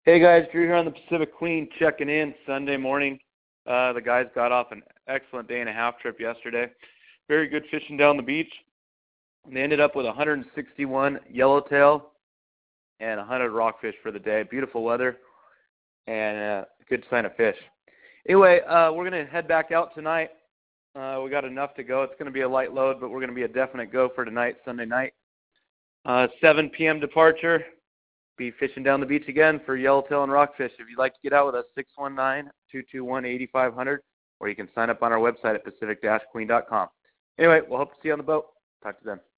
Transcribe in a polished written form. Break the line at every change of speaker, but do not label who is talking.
Hey guys, Drew here on the Pacific Queen checking in Sunday morning. The guys got off an excellent day and a half trip yesterday. Very good fishing down the beach. They ended up with 161 yellowtail and 100 rockfish for the day. Beautiful weather and a good sign of fish. Anyway, we're going to head back out tonight. We got enough to go. It's going to be a light load, but we're going to be a definite go for tonight, Sunday night. 7 p.m. departure. Be fishing down the beach again for yellowtail and rockfish. If you'd like to get out with us, 619-221-8500, or you can sign up on our website at pacific-queen.com. Anyway, we'll hope to see you on the boat. Talk to them.